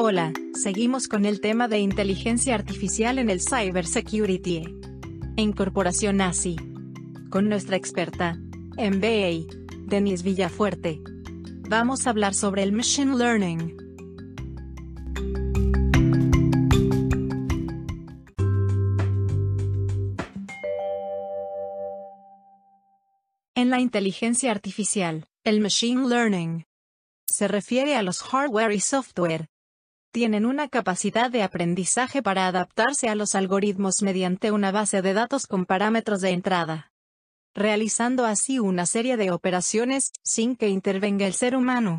Hola, seguimos con el tema de inteligencia artificial en el cybersecurity. En Corporación ASI. Con nuestra experta, MBA, Denise Villafuerte. Vamos a hablar sobre el Machine Learning. En la inteligencia artificial, el Machine Learning se refiere a los hardware y software. Tienen una capacidad de aprendizaje para adaptarse a los algoritmos mediante una base de datos con parámetros de entrada, realizando así una serie de operaciones sin que intervenga el ser humano.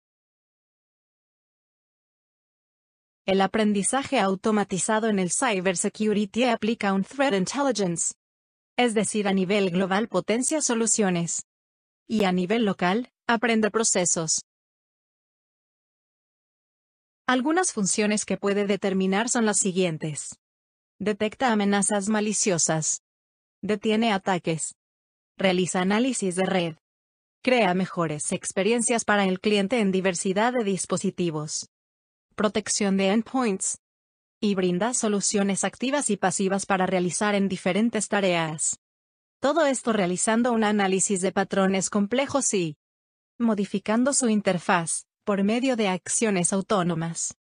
El aprendizaje automatizado en el cybersecurity aplica un threat intelligence, es decir, a nivel global potencia soluciones, y a nivel local, aprende procesos. Algunas funciones que puede determinar son las siguientes. Detecta amenazas maliciosas. Detiene ataques. Realiza análisis de red. Crea mejores experiencias para el cliente en diversidad de dispositivos. Protección de endpoints. Y brinda soluciones activas y pasivas para realizar en diferentes tareas. Todo esto realizando un análisis de patrones complejos y modificando su interfaz por medio de acciones autónomas.